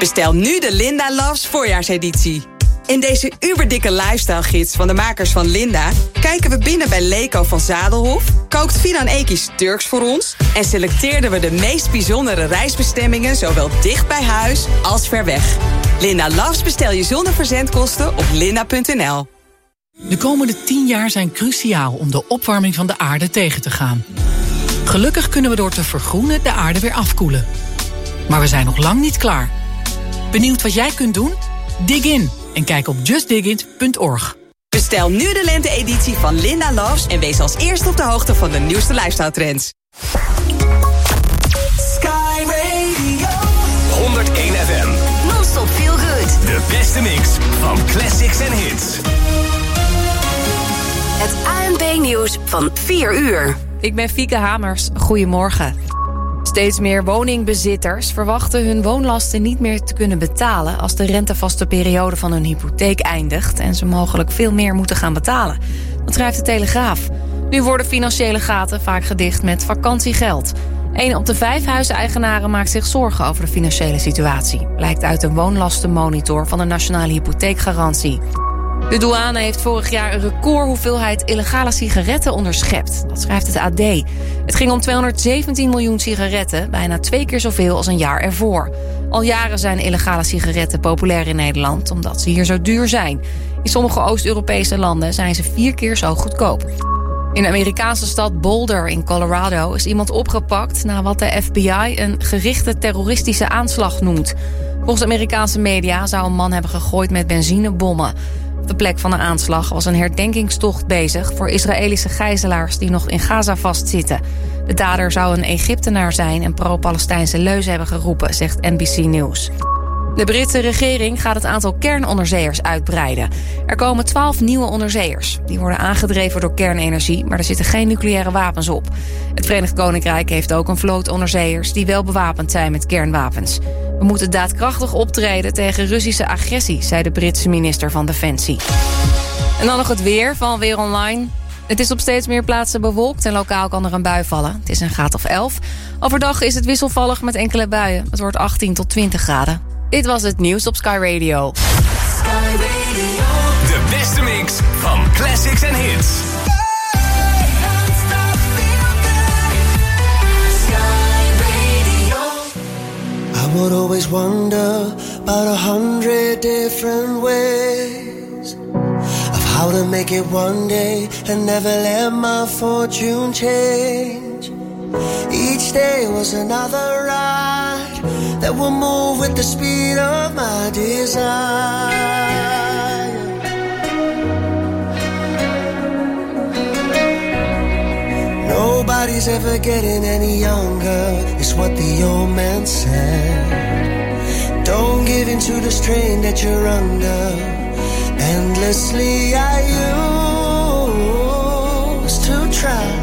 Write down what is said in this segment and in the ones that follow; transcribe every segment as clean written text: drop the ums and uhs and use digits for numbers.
Bestel nu de Linda Loves voorjaarseditie. In deze uberdikke lifestyle-gids van de makers van Linda kijken we binnen bij Leko van Zadelhof, kookt Finan Ekies Turks voor ons en selecteerden we de meest bijzondere reisbestemmingen zowel dicht bij huis als ver weg. Linda Loves bestel je zonder verzendkosten op linda.nl. De komende 10 jaar zijn cruciaal om de opwarming van de aarde tegen te gaan. Gelukkig kunnen we door te vergroenen de aarde weer afkoelen. Maar we zijn nog lang niet klaar. Benieuwd wat jij kunt doen? Dig in en kijk op justdigit.org. Bestel nu de lente-editie van Linda Loves en wees als eerste op de hoogte van de nieuwste lifestyle-trends. Sky Radio 101 FM. Non-stop feel good. De beste mix van classics en hits. Het ANP-nieuws van 4 uur. Ik ben Fieke Hamers. Goedemorgen. Steeds meer woningbezitters verwachten hun woonlasten niet meer te kunnen betalen als de rentevaste periode van hun hypotheek eindigt en ze mogelijk veel meer moeten gaan betalen. Dat schrijft de Telegraaf. Nu worden financiële gaten vaak gedicht met vakantiegeld. 1 op de 5 huiseigenaren maakt zich zorgen over de financiële situatie, blijkt uit de woonlastenmonitor van de Nationale Hypotheekgarantie. De douane heeft vorig jaar een recordhoeveelheid illegale sigaretten onderschept. Dat schrijft het AD. Het ging om 217 miljoen sigaretten, bijna 2 keer zoveel als een jaar ervoor. Al jaren zijn illegale sigaretten populair in Nederland, omdat ze hier zo duur zijn. In sommige Oost-Europese landen zijn ze 4 keer zo goedkoop. In de Amerikaanse stad Boulder in Colorado is iemand opgepakt na wat de FBI een gerichte terroristische aanslag noemt. Volgens Amerikaanse media zou een man hebben gegooid met benzinebommen. Op de plek van de aanslag was een herdenkingstocht bezig voor Israëlische gijzelaars die nog in Gaza vastzitten. De dader zou een Egyptenaar zijn en pro-Palestijnse leuzen hebben geroepen, zegt NBC News. De Britse regering gaat het aantal kernonderzeeërs uitbreiden. Er komen 12 nieuwe onderzeeërs. Die worden aangedreven door kernenergie, maar er zitten geen nucleaire wapens op. Het Verenigd Koninkrijk heeft ook een vloot onderzeeërs die wel bewapend zijn met kernwapens. We moeten daadkrachtig optreden tegen Russische agressie, zei de Britse minister van Defensie. En dan nog het weer van Weer Online. Het is op steeds meer plaatsen bewolkt en lokaal kan er een bui vallen. Het is een graad of 11. Overdag is het wisselvallig met enkele buien. Het wordt 18 tot 20 graden. Dit was het nieuws op Sky Radio. Sky Radio. De beste mix van classics en hits. I would always wonder about 100 different ways of how to make it one day and never let my fortune change. Each day was another ride that will move with the speed of my desire. Nobody's ever getting any younger, is what the old man said. Don't give in to the strain that you're under. Endlessly I used to try.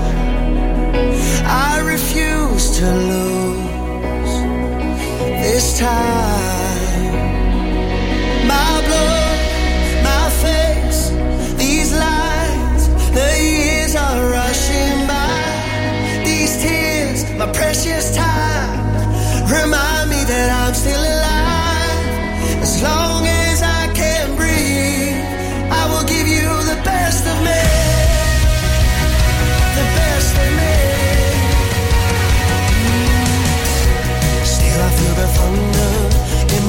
I refuse to lose this time. My blood, my face, these lines, the years are rushing by. These tears, my precious time, remind me that I'm still alive. As long as I can breathe, I will give you the best of me. The best of me. Still I feel the thunder in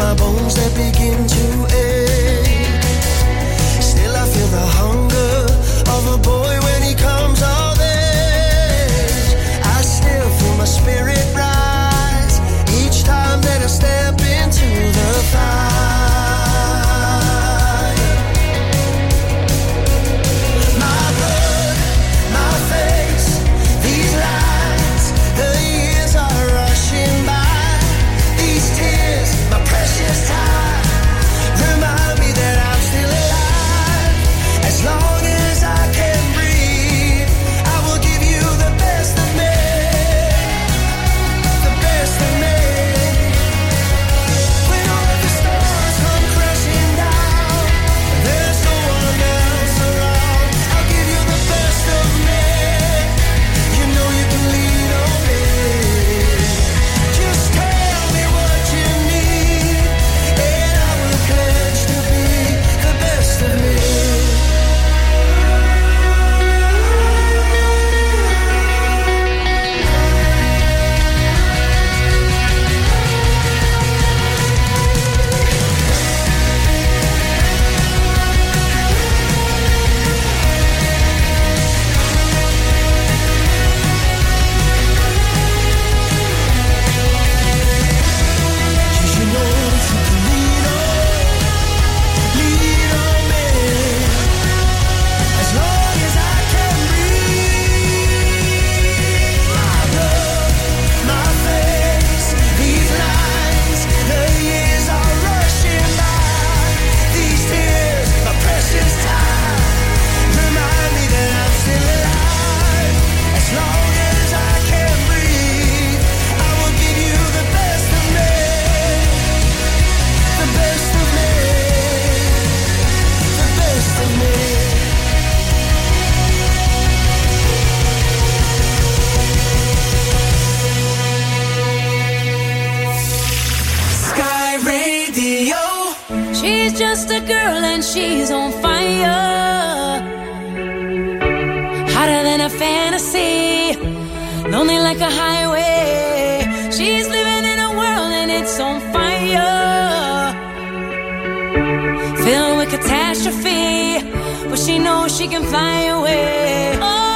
and she's on fire. Hotter than a fantasy, lonely like a highway. She's living in a world and it's on fire, filled with catastrophe, but she knows she can fly away.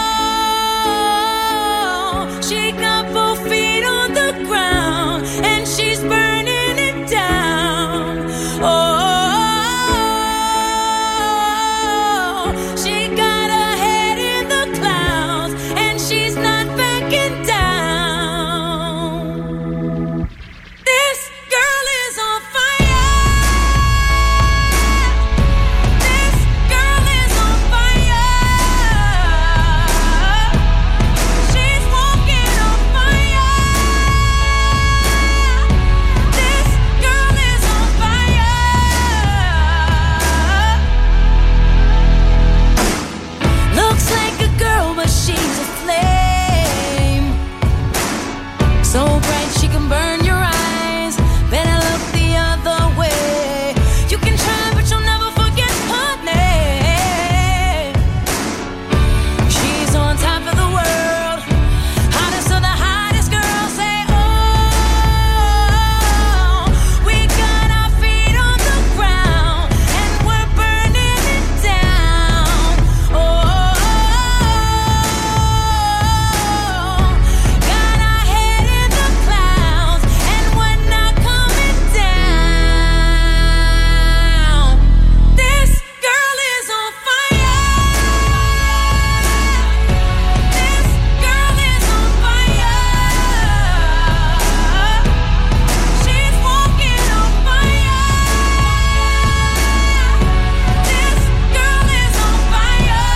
Oh, she got both feet on the ground and she's burning it down. Oh, she got her head in the clouds and she's not backing down. This girl is on fire. This girl is on fire. She's walking on fire. This girl is on fire. Looks like a girl, but she's a flame. So bright she can burn your eyes. Better look the other way. You can try, but you'll never forget her name. She's on top of the world, hottest of the hottest girls. Say, oh, we got our feet on the ground and we're burning it down. Oh, got our head in the clouds and we're not coming down. This girl is on fire. This girl is on fire. She's walking on fire. This girl is on fire.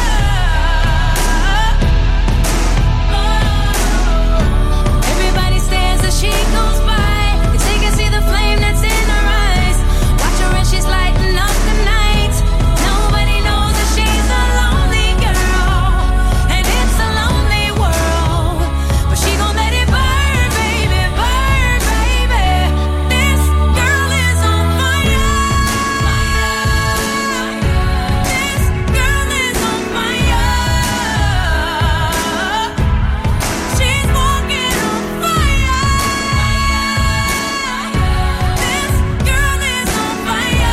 Everybody stares as she goes by, 'cause they can see the flame that's in her eyes. Watch her and she's lighting up the night. Nobody knows that she's a lonely girl, and it's a lonely world. But she gon' let it burn, baby, burn, baby. This girl is on fire. This girl is on fire. She's walking on fire. This girl is on fire.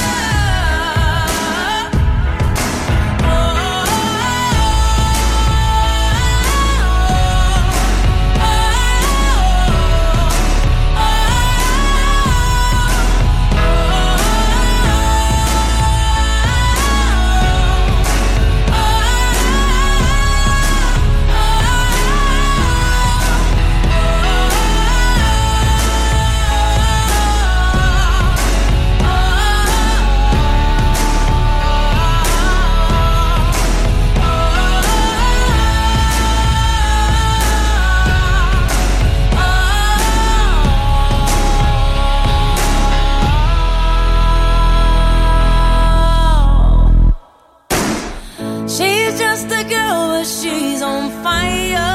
She's just a girl, but she's on fire.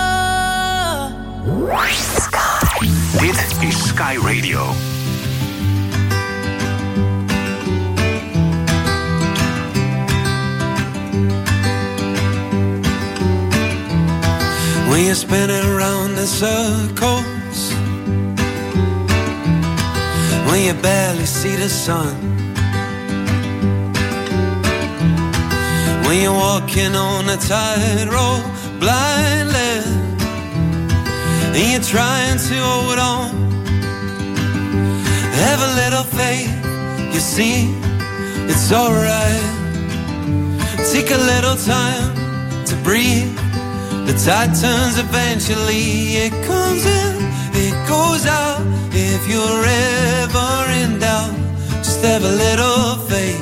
Dit is Sky Radio. When you're spinning around in circles, when you barely see the sun, when you're walking on a tightrope blindly, and you're trying to hold on, have a little faith, you see, it's alright. Take a little time to breathe. The tide turns eventually. It comes in, it goes out. If you're ever in doubt, just have a little faith.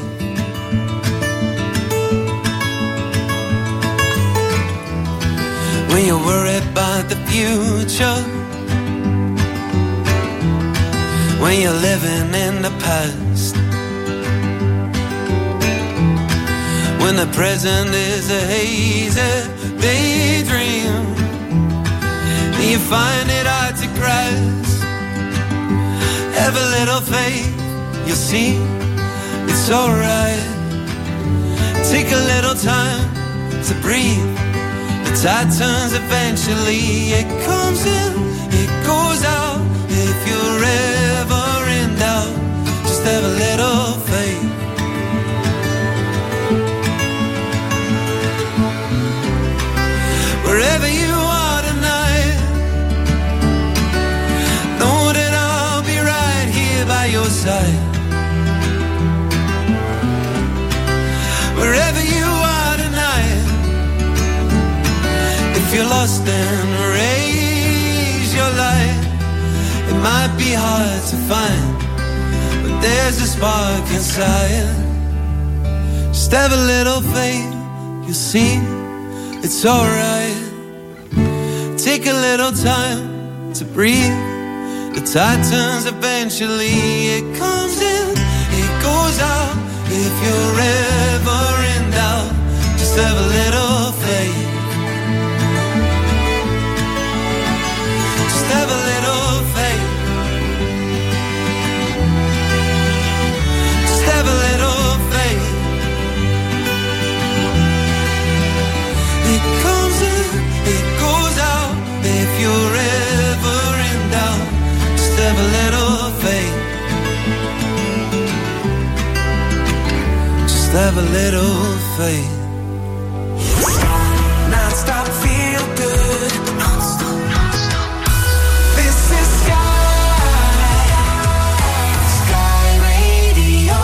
When you're worried about the future, when you're living in the past, when the present is a hazy daydream, and you find it hard to grasp, have a little faith, you'll see it's alright. Take a little time to breathe. The tide turns eventually. It comes in, it goes out. If you're ever in doubt, just have a little faith. Wherever you are tonight, know that I'll be right here by your side. Wherever you are tonight, if you're lost then raise your light. It might be hard to find, but there's a spark inside. Just have a little faith, you'll see it's alright. Take a little time to breathe. The tide turns eventually. It comes in, it goes out. If you're ever in doubt, just have a little faith. Just have a little faith. Just have a little faith. It comes in, it goes out. If you're ever in doubt, just have a little faith. Just have a little faith. Non-stop feel good. Non-stop, non-stop. This is Sky Radio.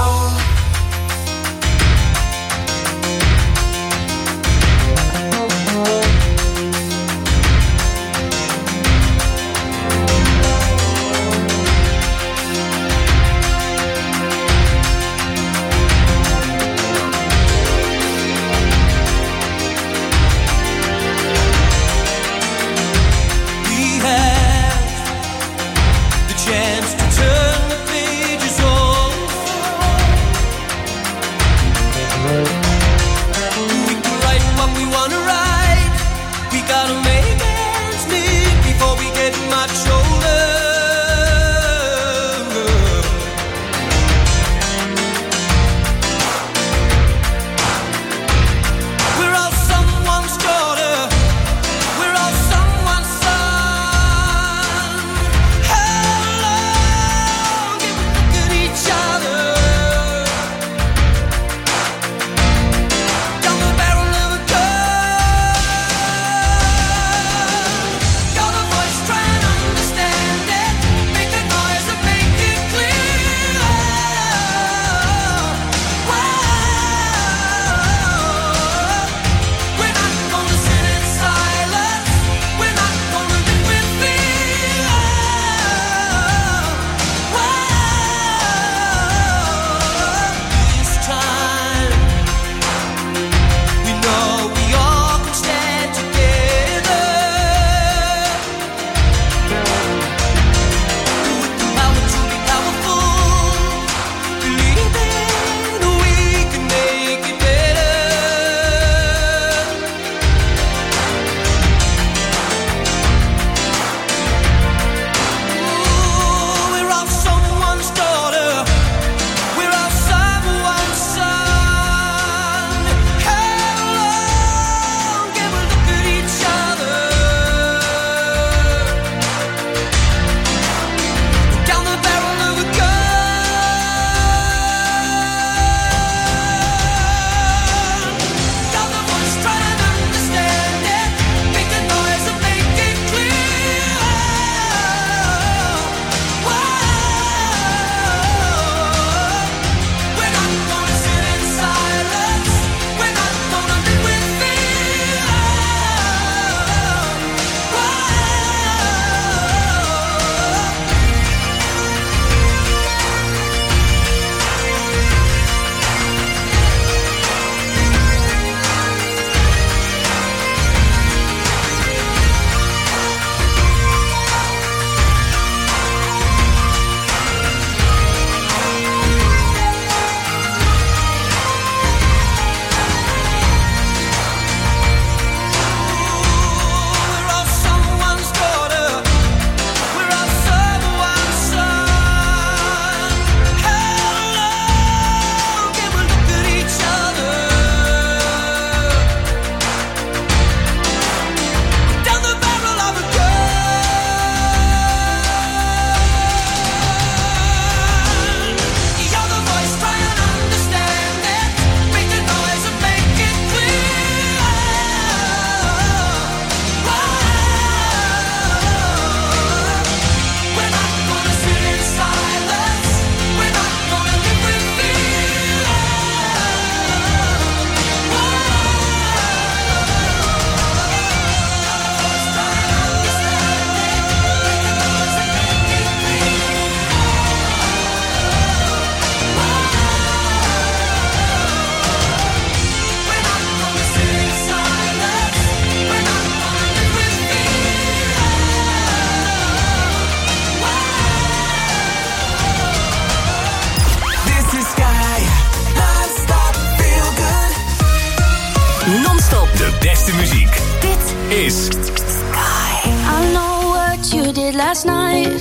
De beste muziek. Dit is Sky. I know what you did last night.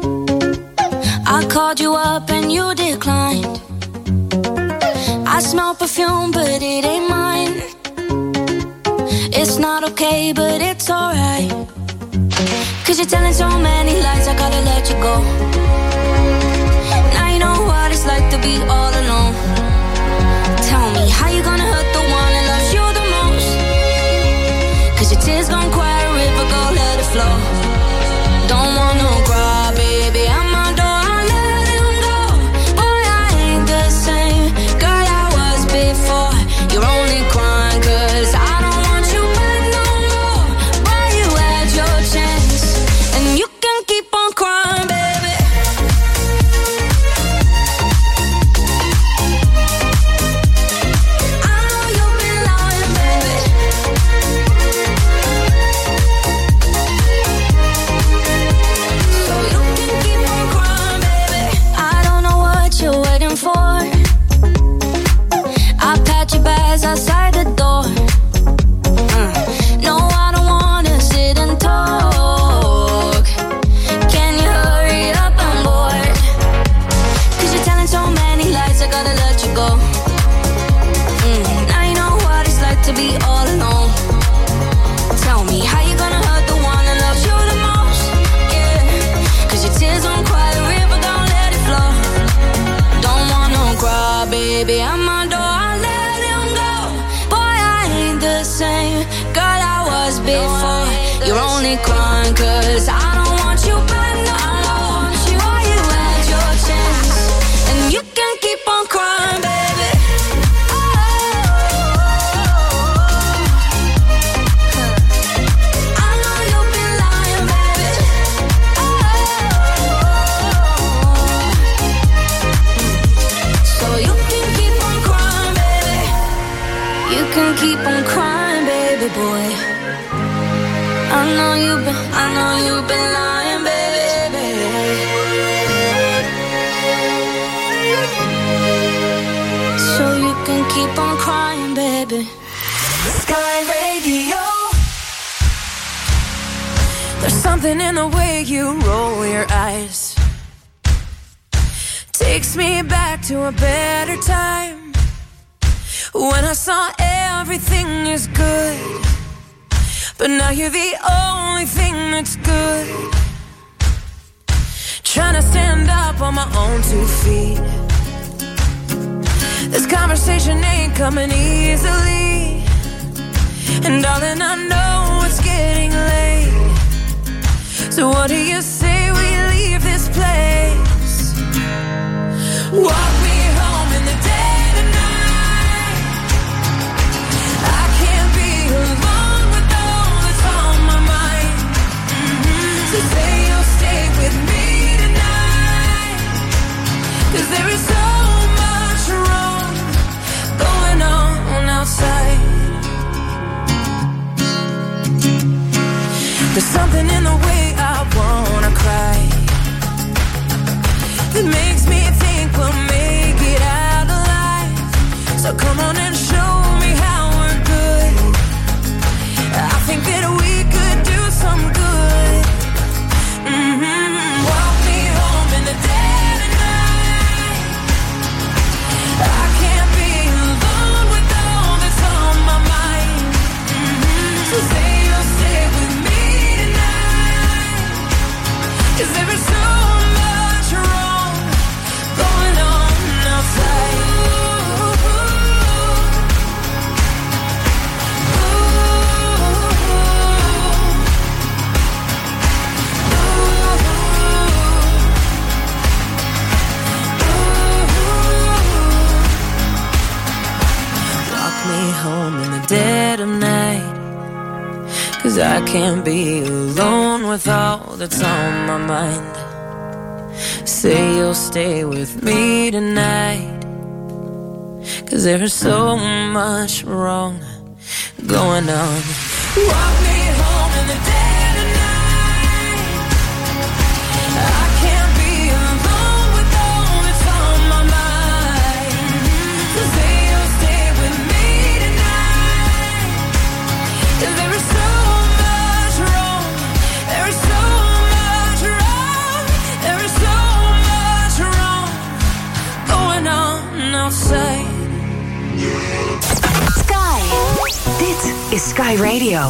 I called you up and you declined. I smell perfume but it ain't mine. It's not okay but it's alright. 'Cause you're telling so many lies, I gotta let you go. Now you know what it's like to be all alone. Tell me, how you gonna hurt the one that loves you the most? 'Cause your tears gon' cry a river, go let it flow. Don't wanna cry, baby, I'm my door, I let him go. Boy, I ain't the same girl I was before. You're only crying 'cause I don't want you back no more. Boy, you had your chance, and you can keep on crying, baby. I know you've been lying, baby. So you can keep on crying, baby. I don't know what you're waiting for. I pat your bags outside the door. No, I don't wanna sit and talk. Can you hurry up, I'm bored. 'Cause you're telling so many lies, I gotta let you go. Now you know what it's like to be all alone. Tell me, how you gonna hurt the one that loves you the most? Yeah, 'cause your tears don't cry the river, don't let it flow. Don't wanna cry, baby, I'm my door, I let him go. Boy, I ain't the same girl I was before. You're only crying 'cause I don't want you back no more. Boy, you had your chance, and you can keep on crying, baby. I know you've been lying, baby. So you can keep on crying, baby. You can keep on crying, baby boy. I know you've been lying, baby. So you can keep on crying, baby. Sky Radio. There's something in the way you roll your eyes. Takes me back to a better time, when I saw everything is good. But now you're the only thing that's good. Trying to stand up on my own 2 feet. This conversation ain't coming easily. And darling, I know it's getting late. So what do you say we leave this place? Walk me home in the dead of night. I can't be alone with all that's on my mind. So say you'll stay with me tonight. 'Cause there is so much wrong going on outside. There's something in the way I wanna cry that makes me think we'll make it out alive. So come on and show me how we're good. I think that we could do some good. Walk me home in the dead of night. I can't be alone with all that's on my mind. So say you'll stay with me tonight. 'Cause there is so much wrong going on outside. Walk me home in the dead of night. 'Cause I can't be alone with all that's on my mind. Say you'll stay with me tonight. 'Cause there is so much wrong going on. Walk me home in the dead of night. I can't be alone with all that's on my mind. So say you'll stay with me tonight. Dit is Sky Radio.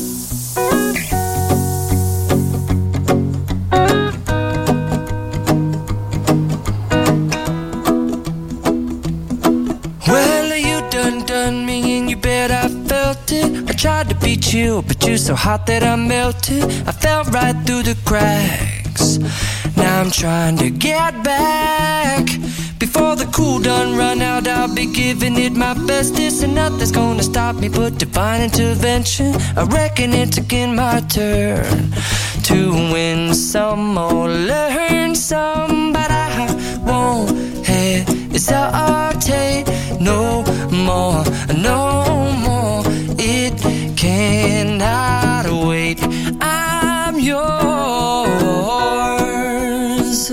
Done me and you bet I felt it. I tried to be chill, but you're so hot that I melted. I fell right through the cracks. Now I'm trying to get back. Before the cool done run out, I'll be giving it my bestest, and nothing's gonna stop me but divine intervention. I reckon it's again my turn to win some or learn some, but I won't hesitate no more, no more. It cannot wait. I'm yours.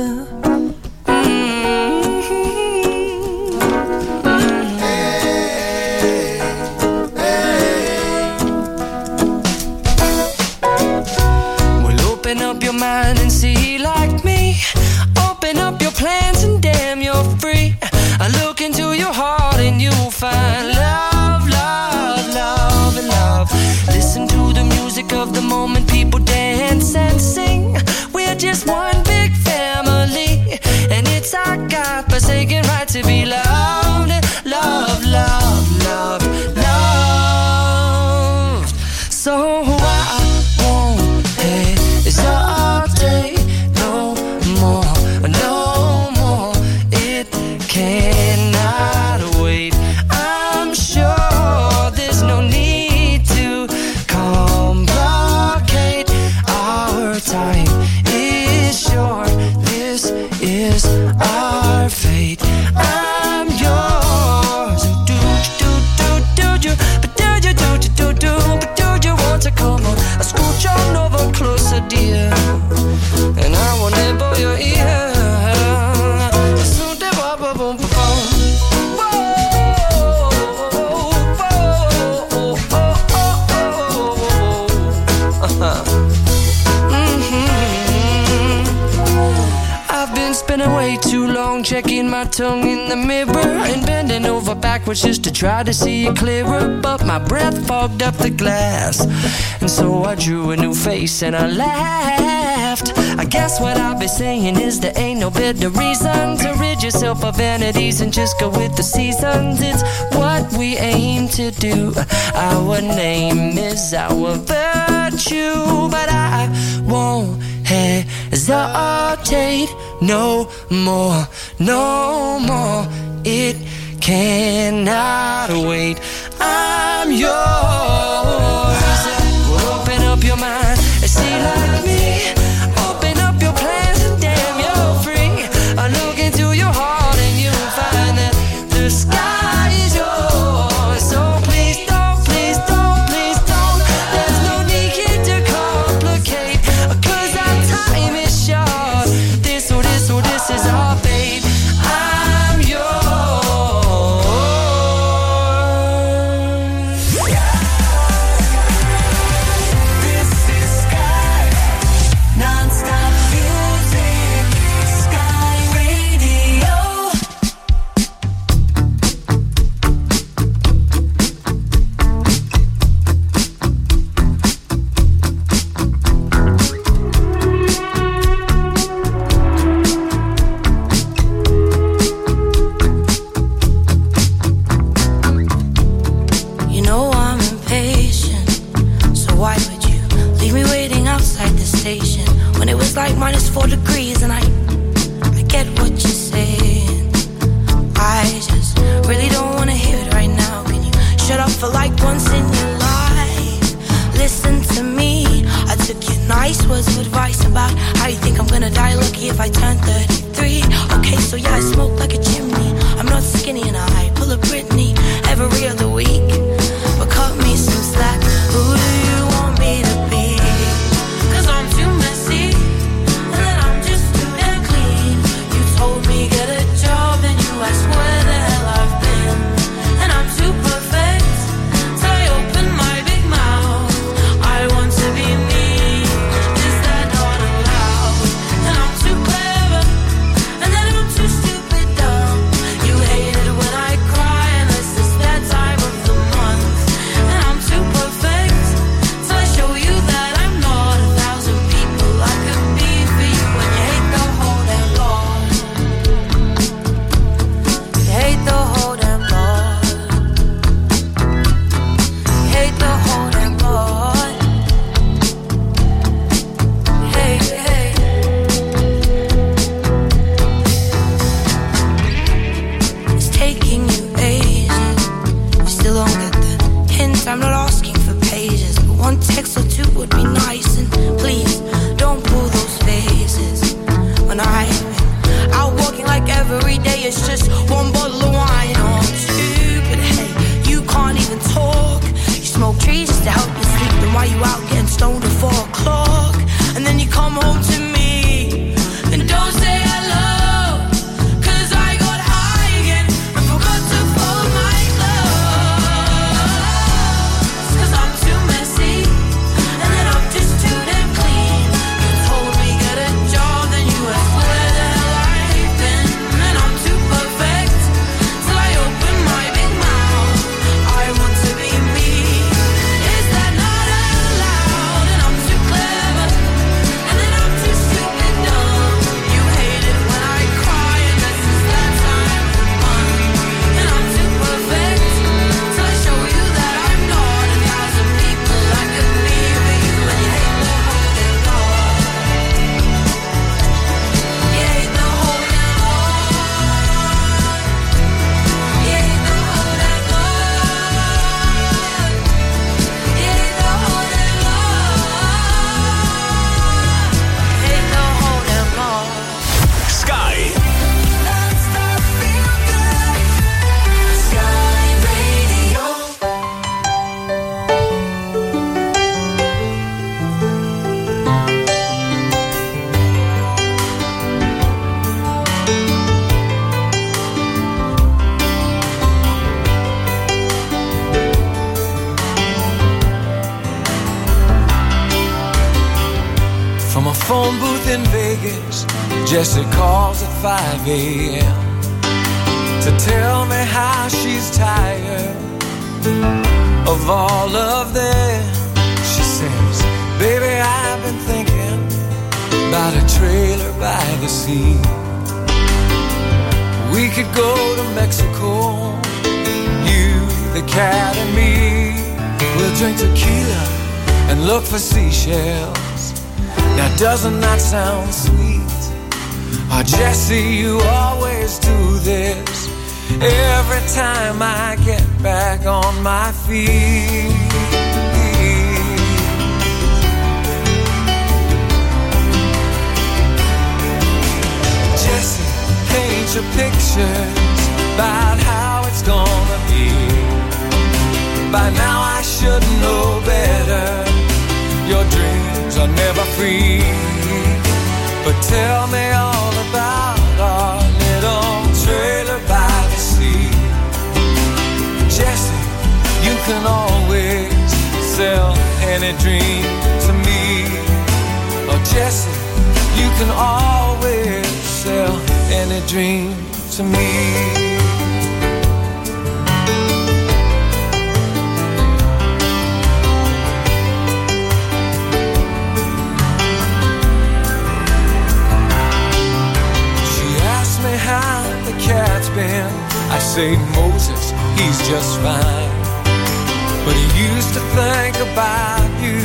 Well, open up your mind and see like me. Open up your plans and damn, you're free. I look into your heart and you'll find love, love, love, and love. Listen to the music of the moment, people dance and sing. We're just one big family, and it's our God-forsaken right to be loved. Love, love, love, love. So I won't hesitate no more, no more. It cannot wait. I'm sure there's no need to complicate. Our time is short. This is our fate. I'm yours. Do you, but do you, but do you want to come on? I scooch on over closer, dear, and I will nibble your ear. Spending way too long checking my tongue in the mirror and bending over backwards just to try to see it clearer, but my breath fogged up the glass, and so I drew a new face and I laughed. I guess what I'll be saying is there ain't no better reason to rid yourself of vanities and just go with the seasons. It's what we aim to do. Our name is our virtue, but I won't hesitate no more, no more. It cannot wait. I'm yours. Open up your mind and see like me. Open up your plans and damn, you're free. I look into your heart and you'll find that the sky is yours. So please don't, please don't, please don't. There's no need here to complicate, 'cause our time is short. This is our fate. I'm yours. This is Sky. Non-stop music. Sky Radio. You know I'm impatient, so why would you leave me waiting outside the station when it was like -4 degrees? And I get what you're saying. I just really don't wanna hear it right now. Can you shut up for like once in your life? Listen to me. I took your nice words of advice about how you think I'm gonna die lucky if I turn 33. Okay, so yeah, I smoke like a chimney. I'm not skinny and I pull a Britney every other week. But cut me some slack. Who do you want me to be? 'Cause I'm too messy, and then I'm just too damn clean. You told me get a job, and you asked where the hell I've been. And I'm too perfect, so I open my big mouth. I want to be me. Is that not allowed? And I'm too clever, and then I'm too stupid dumb. You hated when phone booth in Vegas, Jessie calls at 5 a.m. to tell me how she's tired of all of them. She says, baby, I've been thinking about a trailer by the sea. We could go to Mexico, you, the cat and me. We'll drink tequila and look for seashells. Now doesn't that sound sweet? Oh, Jessie, you always do this every time I get back on my feet. Jessie, paint your pictures about how it's gonna be. By now I should know better. Your dreams are never free. But tell me all about our little trailer by the sea. Jessie, you can always sell any dream to me. Oh, Jessie, you can always sell any dream to me. How the cat's been, I say Moses, he's just fine. But he used to think about you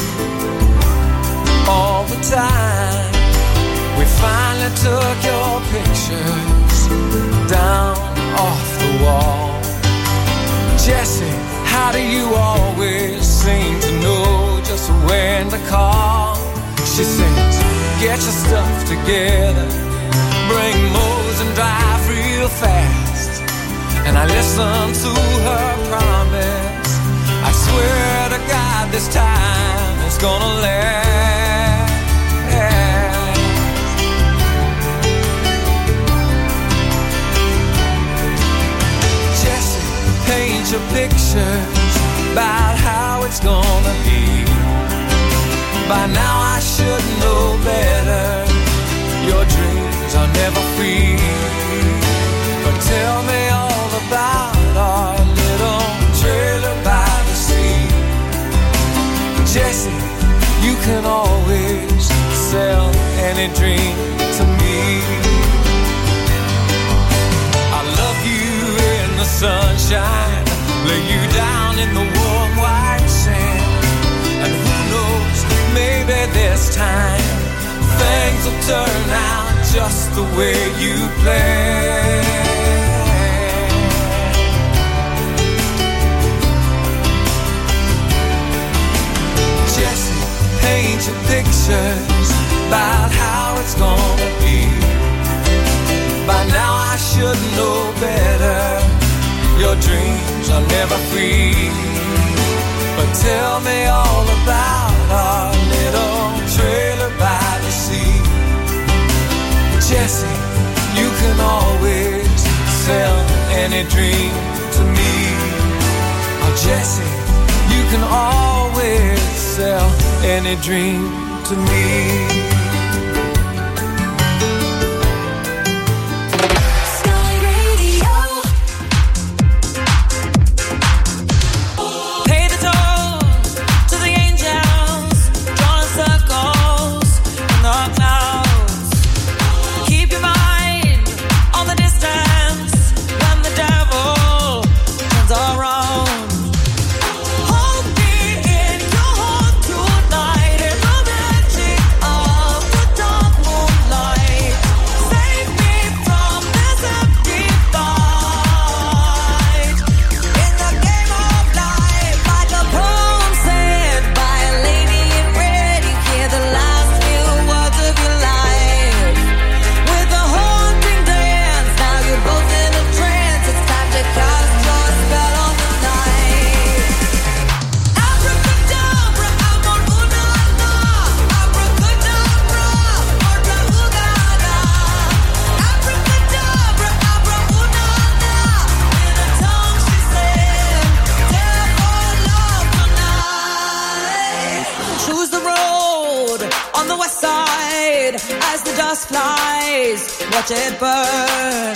all the time. We finally took your pictures down off the wall. Jessie, how do you always seem to know just when to call? She says, get your stuff together, bring Mose and drive real fast. And I listen to her promise. I swear to God this time it's gonna last. Jessie, paint your pictures about how it's gonna be. By now I should know better. Your dreams are never free. But tell me all about our little trailer by the sea. Jessie, you can always sell any dream to me. I love you in the sunshine, lay you down in the warm white sand. And who knows, maybe this time things will turn out just the way you planned. Jessie, paint your pictures about how it's gonna be. By now I should know better. Your dreams are never free. But tell me all about our little trailer by the sea. Jessie, you can always sell any dream to me. Oh, Jessie, you can always sell any dream to me. Hold me in your heart tonight, and the magic of dust flies, watch it burn.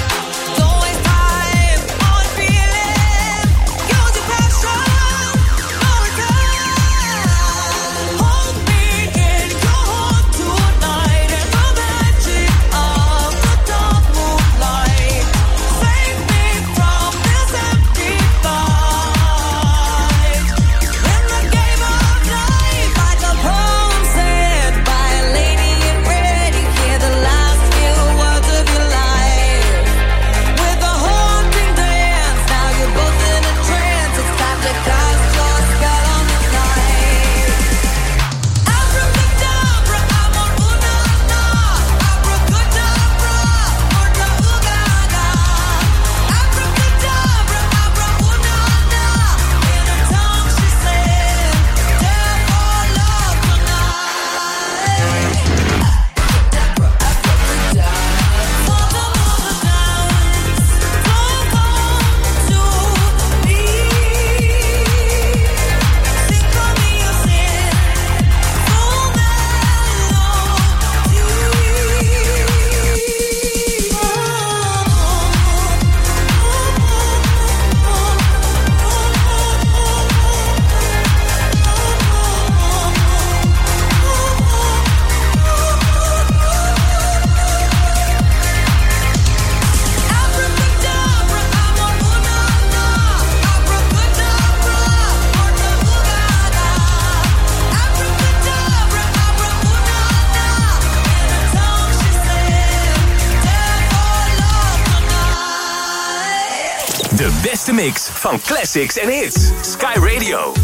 De beste mix van classics en hits. Sky Radio.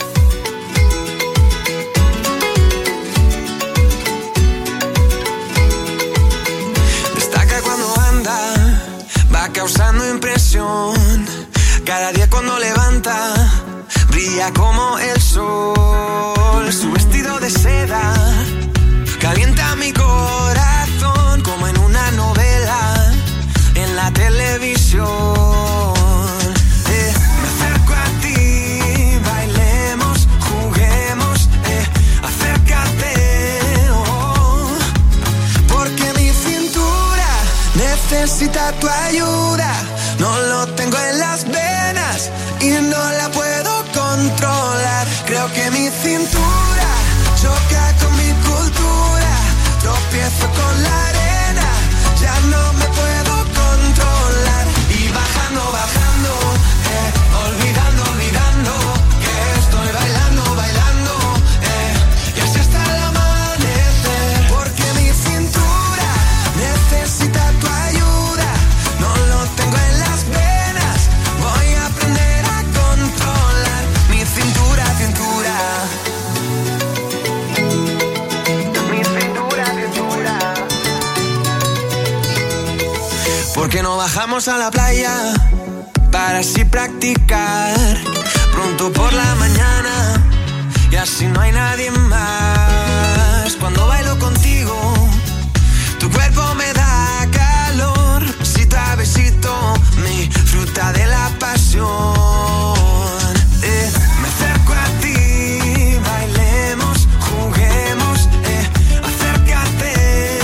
Destaca cuando anda, va causando impresión. Cada día cuando levanta, brilla como el sol. Su vestido de seda calienta mi corazón como en una novela en la televisión. Me acerco a ti, bailemos, juguemos, acércate, porque mi cintura necesita tu ayuda. No lo tengo en las venas y no la puedo controlar. Creo que mi cintura choca con mi cultura. Tropiezo con la arena, ya no me puedo controlar. Y bajando, bajando, olvidando, olvidando, que estoy bailando, bailando, y así hasta el amanecer. Porque mi cintura necesita tu ayuda. No lo tengo en las venas, voy a aprender a controlar mi cintura, cintura. Mi cintura, cintura. ¿Por qué no bajamos a la playa para así practicar pronto por la mañana y así no hay nadie más? Cuando bailo contigo, tu cuerpo me da calor. Besito a besito, mi fruta de la pasión. Me acerco a ti, bailemos, juguemos, acércate,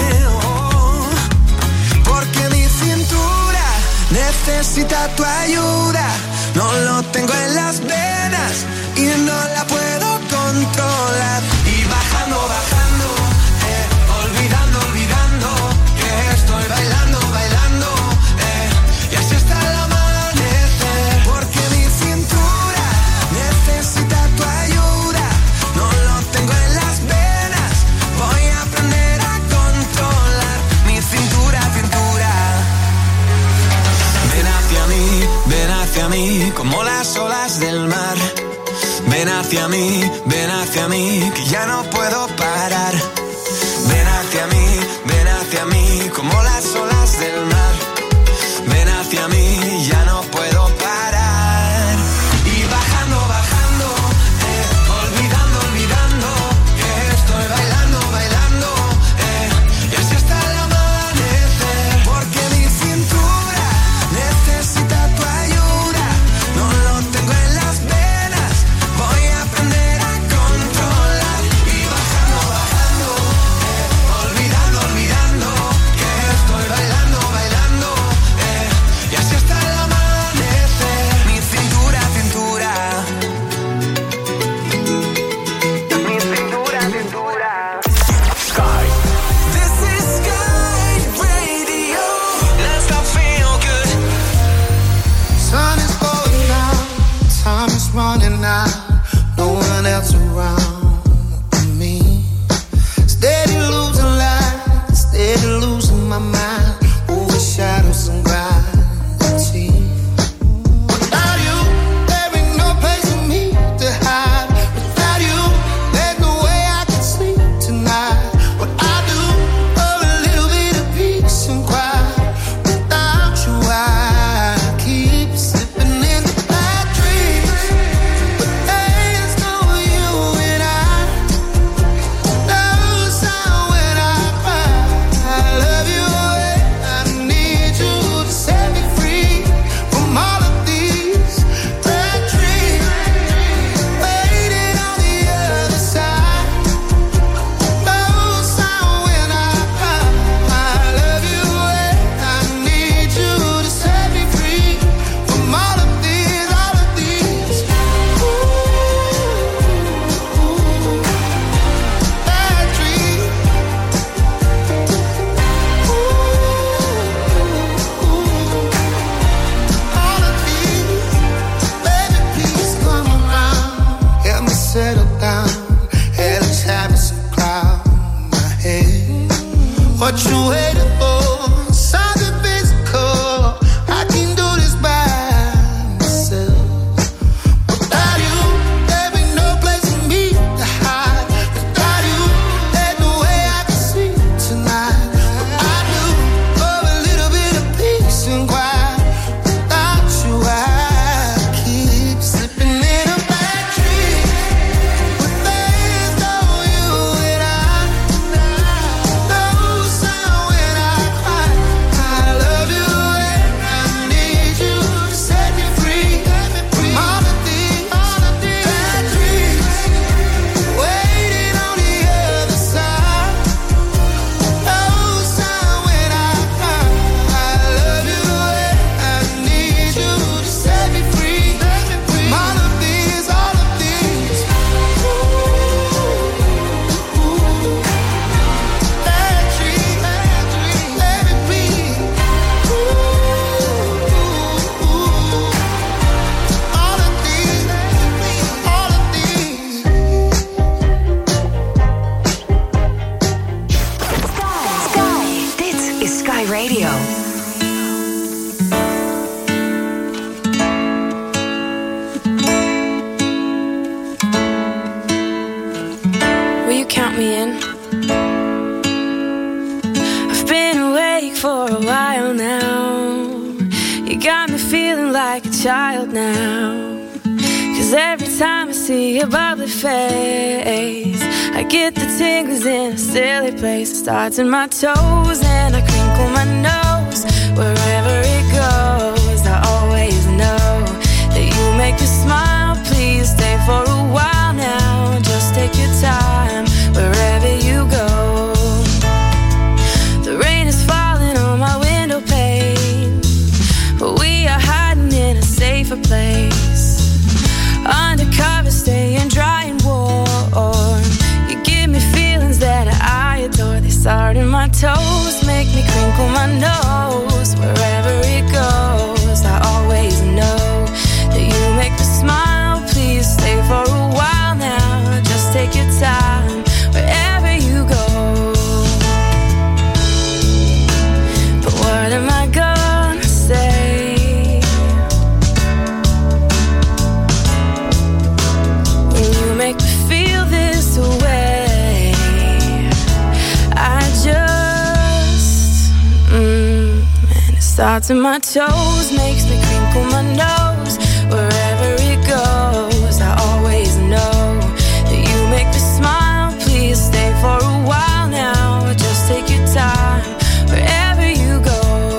porque mi cintura necesita tu ayuda. No lo tengo en las venas y no la puedo controlar. Y bajando, bajando, olvidando, olvidando, que estoy bailando, bailando, y así hasta el amanecer. Porque mi cintura necesita tu ayuda. No lo tengo en las venas, voy a aprender a controlar mi cintura, cintura. Ven hacia mí, como las olas del mar. Ven hacia mí, que ya no puedo parar. Ven hacia mí, como las olas del mar. Ven hacia mí, ya no puedo parar. Y bajando, bajando, olvidando, olvidando, que estoy bailando, bailando, y así hasta el amanecer. Porque mi cintura necesita tu ayuda. No lo tengo en las venas, voy a aprender a controlar. Y bajando, bajando, olvidando, olvidando. Child now, 'cause every time I see your bubbly face, I get the tingles in a silly place. It starts in my toes and I crinkle my nose. Wherever it goes, I always know that you make me smile. Please stay for a while now. Just take your time wherever you go. The rain is falling on my window pane, but we are hiding in a safer place. Undercover, staying dry and warm. You give me feelings that I adore. They start in my toes, make me crinkle my nose. Wherever it goes, I always know that you make me smile. Please stay for a while now. Just take your time wherever you go. But what am I gonna say? Make me feel this way. I just and it starts in my toes, makes me crinkle my nose. Wherever it goes, I always know that you make me smile. Please stay for a while now. Just take your time wherever you go.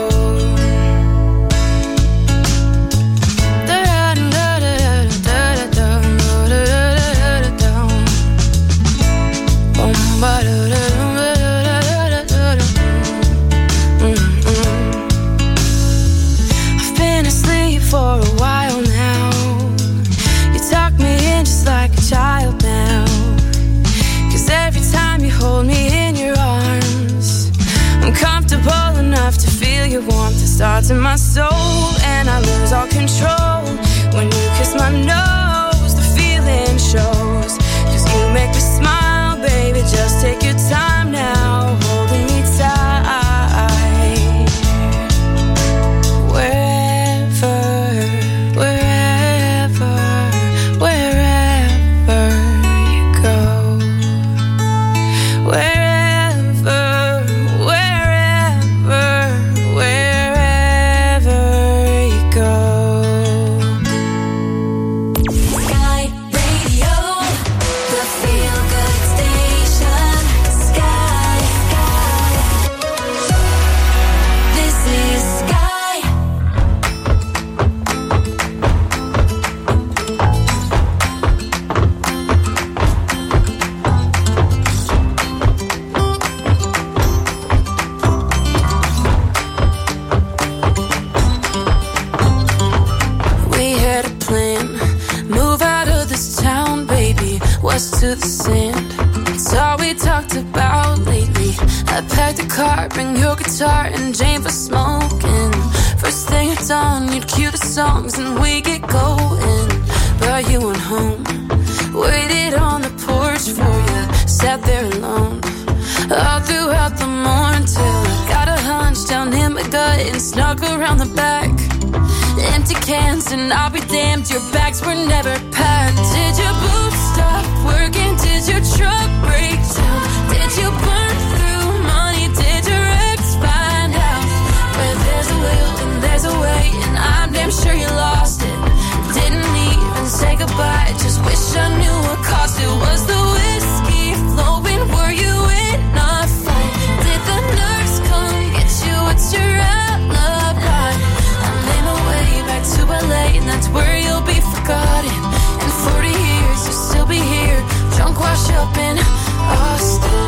I've been asleep for a while now. You tuck me in just like a child now. 'Cause every time you hold me in your arms, I'm comfortable enough to feel your warmth. It starts in my soul and I lose all control. When you kiss my nose, the feeling shows. 'Cause you make me smile, baby, just take your time now, holding me tight. Wherever, wherever, wherever you go. Wherever, wherever, wherever you go. Sky Radio, the feel-good station. Sky, Sky. This is Sky. We had a plan, move out of this town, baby, west to the sand. It's all we talked about lately. I packed a car, bring your guitar and Jane for smoking. First thing at dawn, you'd cue the songs and we get going. Brought you on home, waited on the porch for you, sat there alone. all throughout the morning till I got a hunch down in my gut and snuck around the back. Empty cans and I'll be damned, your bags were never packed. Did your boots stop working? Did your truck break down? Did you burn through money? Did your ex find out? Where there's a will and there's a way, and I'm damn sure you lost it. Didn't even say goodbye, just wish I knew what caused it. Was the whiskey flowing? Were you in a fight? Did the nurse come get you? What's your alibi? I made my way back to LA, and that's where you'll be forgotten. In 40 years you'll still be here, drunk, washed up in Austin.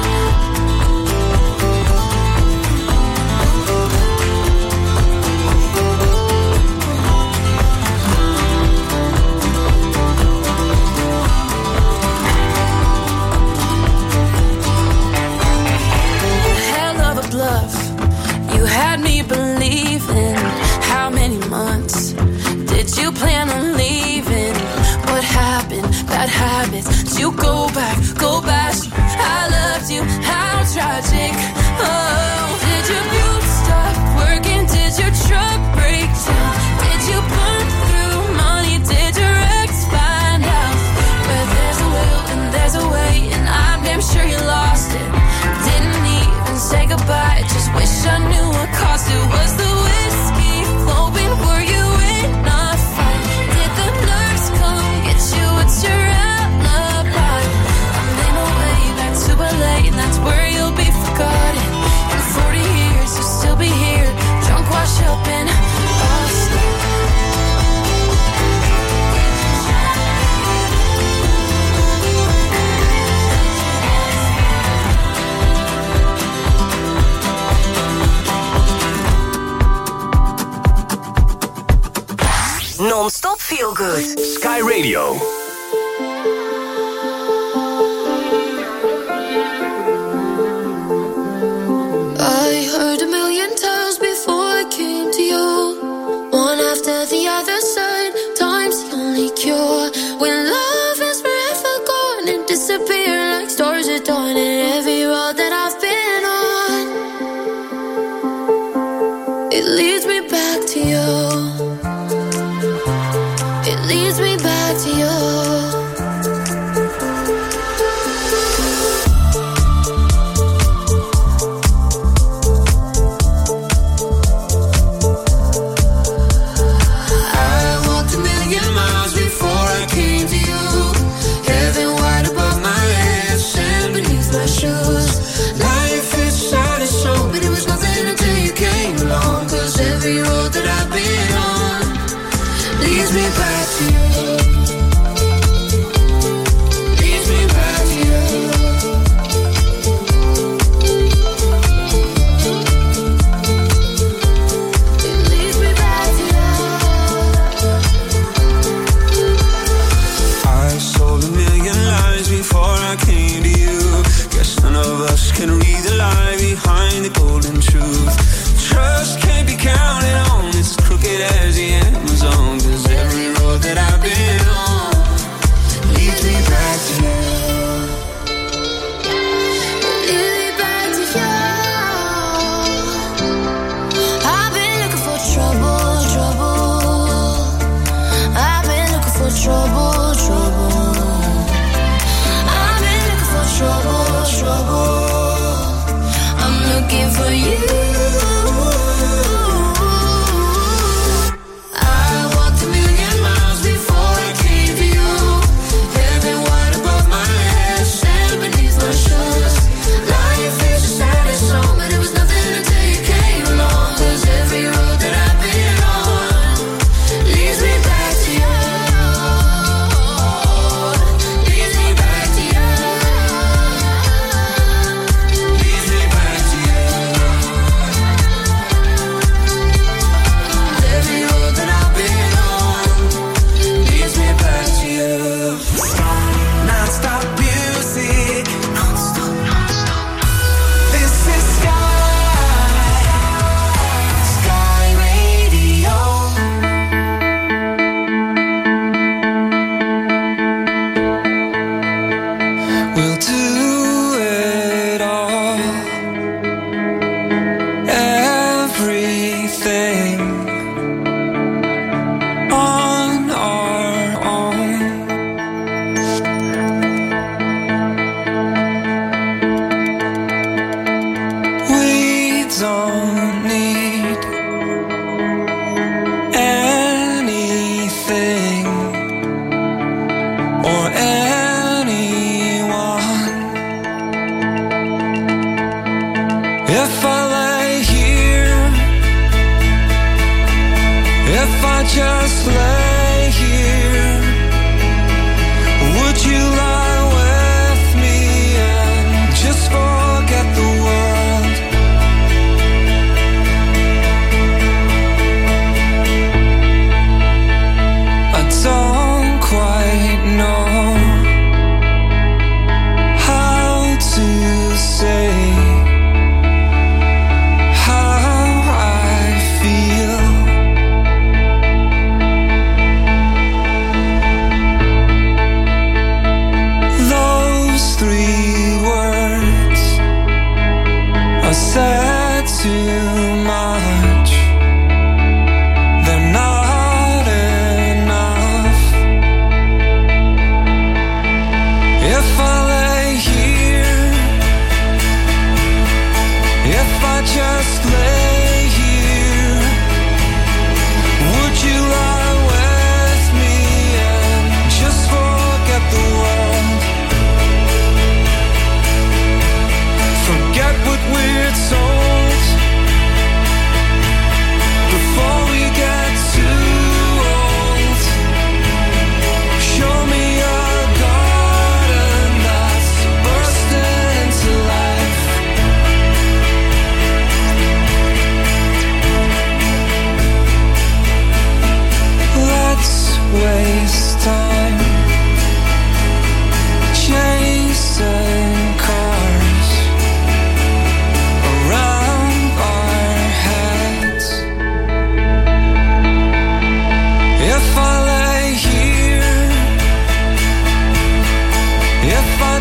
Bluff. You had me believing. How many months did you plan on leaving? What happened? Bad habits. Did you go back? Go back. I loved you. How tragic. Oh, did your boots stop working? Did your truck break down? Did you burn through money? Did your ex find out? Where there's a will and there's a way, and I'm damn sure you lost it. Didn't even say goodbye, just wish I knew what caused it. Was the whiskey flowing? Were you in a fight? Did the nurse come get you? What's your alibi? I made my way back to LA, and that's where you'll be forgotten. In 40 years you'll still be here, drunk, washed up in Austin. Non-stop feel good. Sky Radio. I heard a million times before I came to you. One after the other side, time's the only cure. When love is forever gone and disappear like stars at dawn. And every road that I've been on, it leads me back to you. It leads me back to you. Every road that I've been on leads me back to you.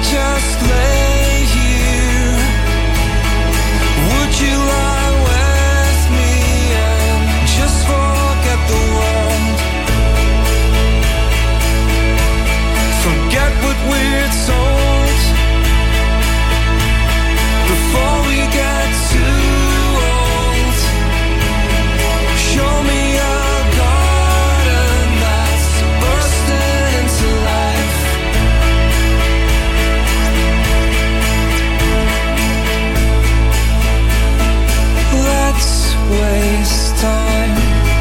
just lay here? Would you lie with me and just forget the world? Forget what we're told before we get too old. Show me a garden that's bursting into life. Let's waste time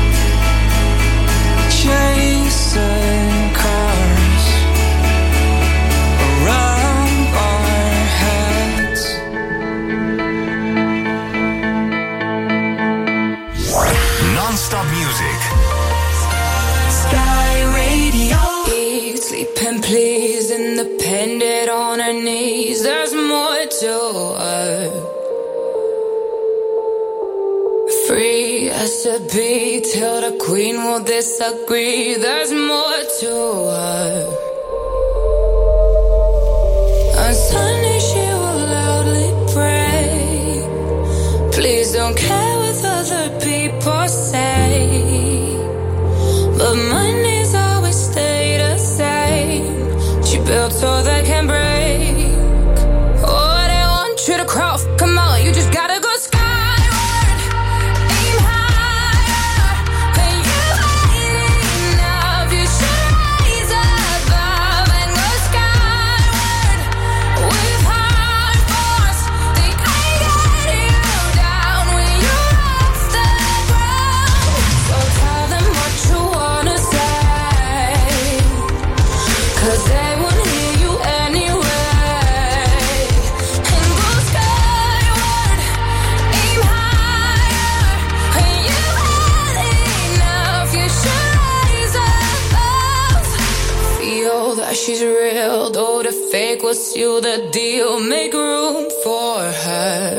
chasing cars around our heads. Non-stop music. Sky Radio. Eat, sleep and please, independent on her knees. There's more to her. Free as to be till the queen will disagree. There's more to her. On Sunday she will loudly pray. Please don't care what other people say. But Mondays always stay the same. She built so they can break. Oh, they want you to crawl. Come on, you just gotta go skyward. Aim higher. When you high enough, you should rise above and go skyward. With hard force, they can't get you down when you're off the ground. So tell them what you wanna say, 'cause they won't hear you anyway. And go skyward, aim higher. When you had enough, you should rise above. Feel that she's real, though the fake will seal the deal. Make room for her,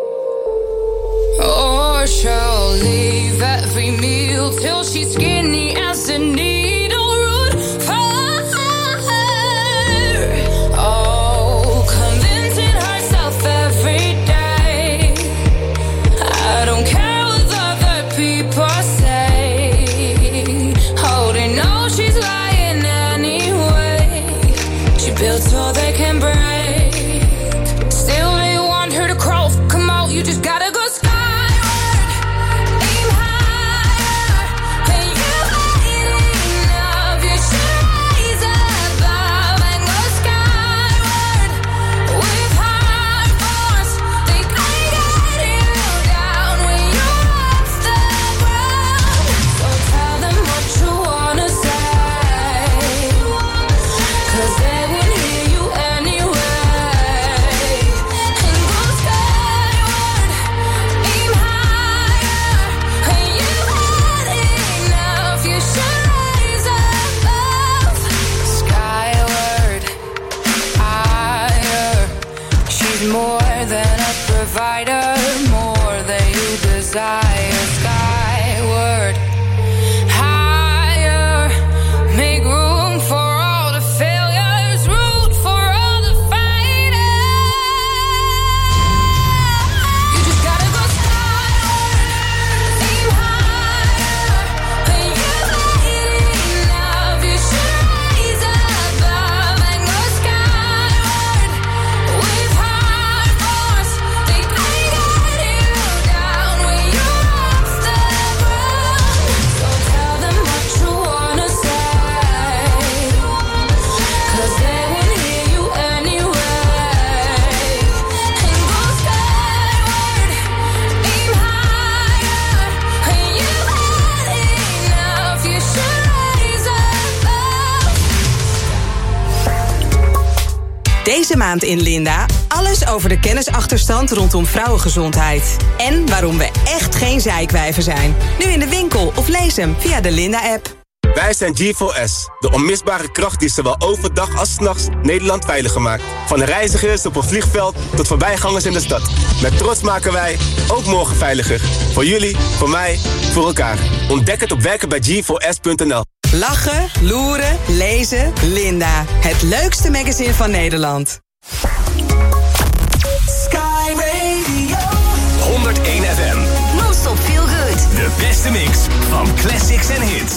or she'll leave every meal till she's skinny as a needle. Root for her. Oh, convincing herself every day. I don't care what other people say. Oh, they know she's lying anyway. She built so they can break. Still they want her to crawl. Come on, you just gotta go skyward. Aim higher. When you high enough, you should rise above and go skyward. With hard force, they can't get you down when you're off the ground. So tell them what you wanna say, 'cause they won't hear you anyway. And go skyward, aim higher. When you had enough, you should rise above. Skyward, higher. She's more than a provider, more than you desire. Skyward, higher. Make room for all the failures, root for all the fighters. You just gotta go skyward, aim higher. When you high enough, you should rise above and go skyward. With hard force, they can't get you down when you're off the ground. So tell them what you wanna say, 'cause they won't hear you anyway. And go skyward, aim higher. When you had enough, you should rise above. Deze maand in Linda, alles over de kennisachterstand rondom vrouwengezondheid. En waarom we echt geen zeikwijven zijn. Nu in de winkel of lees hem via de Linda-app. Wij zijn G4S, de onmisbare kracht die zowel overdag als 's nachts Nederland veiliger maakt. Van reizigers op een vliegveld tot voorbijgangers in de stad. Met trots maken wij ook morgen veiliger. Voor jullie, voor mij, voor elkaar. Ontdek het op werkenbij G4S.nl. Lachen, loeren, lezen, Linda. Het leukste magazine van Nederland. De beste mix van classics en hits.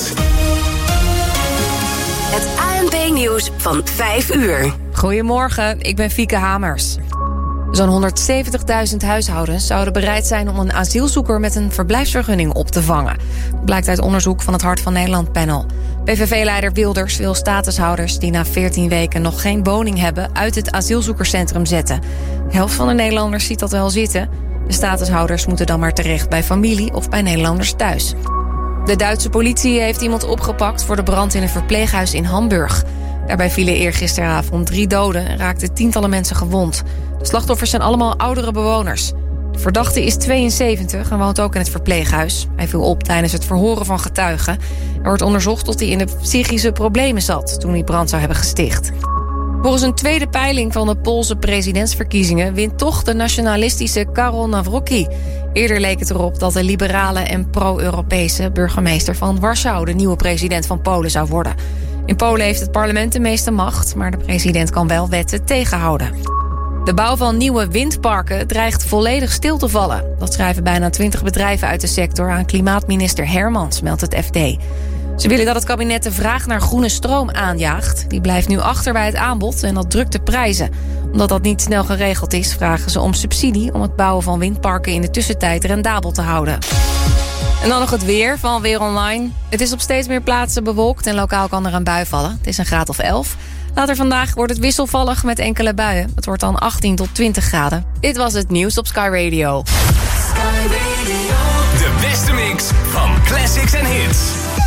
Het ANP-nieuws van 5 uur. Goedemorgen, ik ben Fieke Hamers. Zo'n 170.000 huishoudens zouden bereid zijn om een asielzoeker met een verblijfsvergunning op te vangen. Dat blijkt uit onderzoek van het Hart van Nederland panel. PVV-leider Wilders wil statushouders die na 14 weken nog geen woning hebben uit het asielzoekerscentrum zetten. De helft van de Nederlanders ziet dat wel zitten. De statushouders moeten dan maar terecht bij familie of bij Nederlanders thuis. De Duitse politie heeft iemand opgepakt voor de brand in een verpleeghuis in Hamburg. Daarbij vielen eergisteravond 3 doden en raakten tientallen mensen gewond. De slachtoffers zijn allemaal oudere bewoners. De verdachte is 72 en woont ook in het verpleeghuis. Hij viel op tijdens het verhoren van getuigen. Er wordt onderzocht of hij in de psychische problemen zat toen hij brand zou hebben gesticht. Volgens een tweede peiling van de Poolse presidentsverkiezingen wint toch de nationalistische Karol Nawrocki. Eerder leek het erop dat de liberale en pro-Europese burgemeester van Warschau de nieuwe president van Polen zou worden. In Polen heeft het parlement de meeste macht, maar de president kan wel wetten tegenhouden. De bouw van nieuwe windparken dreigt volledig stil te vallen. Dat schrijven bijna 20 bedrijven uit de sector aan klimaatminister Hermans, meldt het FD. Ze willen dat het kabinet de vraag naar groene stroom aanjaagt. Die blijft nu achter bij het aanbod en dat drukt de prijzen. Omdat dat niet snel geregeld is, vragen ze om subsidie om het bouwen van windparken in de tussentijd rendabel te houden. En dan nog het weer van Weer Online. Het is op steeds meer plaatsen bewolkt en lokaal kan er een bui vallen. Het is een graad of 11. Later vandaag wordt het wisselvallig met enkele buien. Het wordt dan 18 tot 20 graden. Dit was het nieuws op Sky Radio. Sky Radio. De beste mix van classics en hits.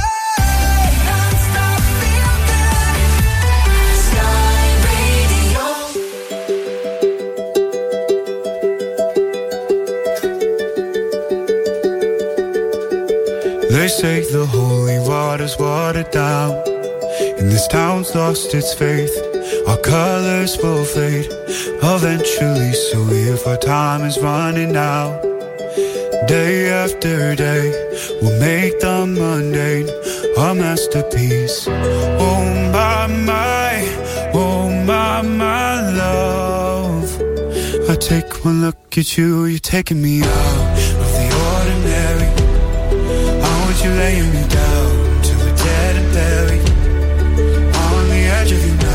They say the holy water's watered down, and this town's lost its faith. Our colors will fade eventually, so if our time is running out, day after day, we'll make the mundane a masterpiece. Oh my love, I take one look at you, you're taking me out of the ordinary. How would you lay me down?